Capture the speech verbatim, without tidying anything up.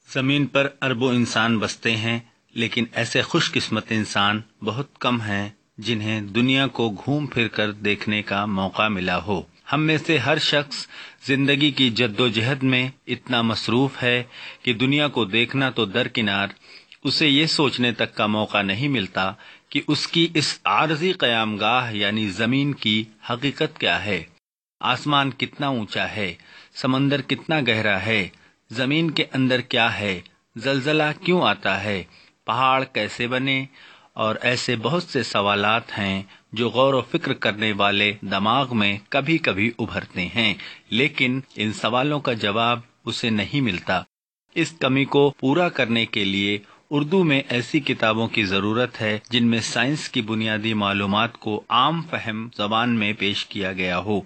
जमीन पर अरबों इंसान बसते हैं, लेकिन ऐसे खुशकिस्मत इंसान बहुत कम हैं जिन्हें दुनिया को घूम फिर कर देखने का मौका मिला हो। हम में से हर शख्स जिंदगी की जद्दोजहद में इतना मसरूफ है कि दुनिया को देखना तो दरकिनार, उसे ये सोचने तक का मौका नहीं मिलता कि उसकी इस आरजी क़यामगाह यानी जमीन की हकीकत क्या है। आसमान कितना ऊंचा है, समंदर कितना गहरा है, जमीन के अंदर क्या है, जलजला क्यों आता है, पहाड़ कैसे बने, और ऐसे बहुत से सवालात हैं जो गौर व फिक्र करने वाले दिमाग में कभी कभी उभरते हैं, लेकिन इन सवालों का जवाब उसे नहीं मिलता। इस कमी को पूरा करने के लिए उर्दू में ऐसी किताबों की जरूरत है जिनमें साइंस की बुनियादी मालूमात को आम फहम जबान में पेश किया गया हो।